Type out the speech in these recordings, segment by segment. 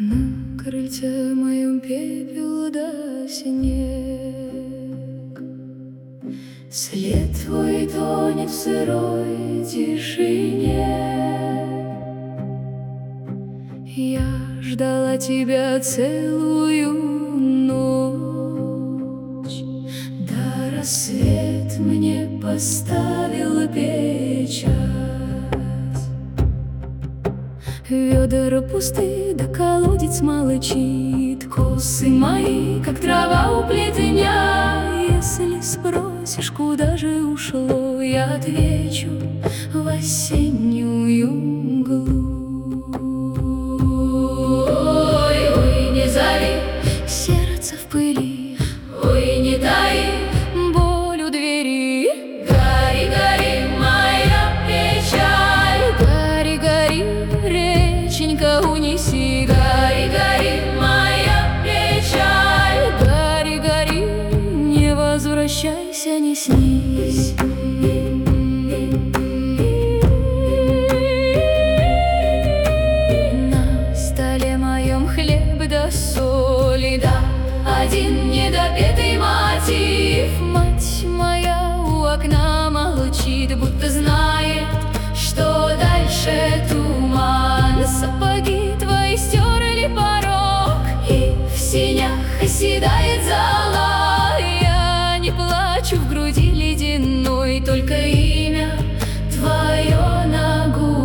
На крыльце моем пепел да снег, след твой тонет в сырой тишине. Я ждала тебя целую ночь, да рассвет мне поставил печать. Ведра пусты, да колодец молчит. Косы мои, как трава у плетня. Если спросишь, куда же ушло, я отвечу: в осеннюю мглу. Ой, ой, не зови сердце в пыли, ой, не таи боль у двери. Гори, гори, моя печаль, гори, гори, реченька, унеси. Гори, гори, моя печаль, гори, гори, не возвращайся, не снись. На столе моем хлеб да соли, да один недопетый мотив. Мать моя у окна молчит, будто знает, что дальше туман. Сапоги твои стерли порог, и в синях оседает зола. Я не плачу, в груди ледяной, только имя твое на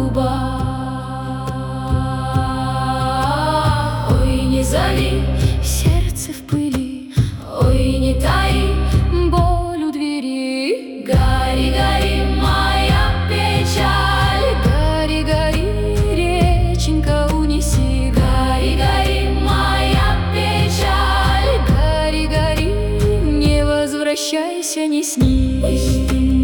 губах. Ой, не зови сердце в пыли, ой, не таи боль у двери. Гори, гори, моя печаль, гори, гори, реченька, унеси. Гори, гори, моя печаль, гори, гори, не возвращайся, не снись.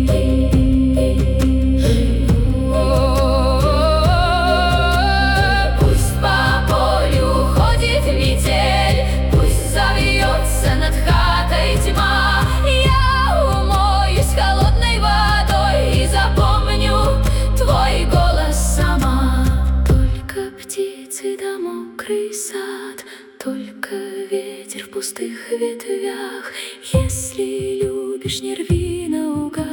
Пусть по полю ходит метель, пусть завьется над хатой тьма. Я умоюсь холодной водой и запомню твой голос сама. Только птицы да мокрый сад, только ветер в пустых ветвях. Если любишь, не рви наугад.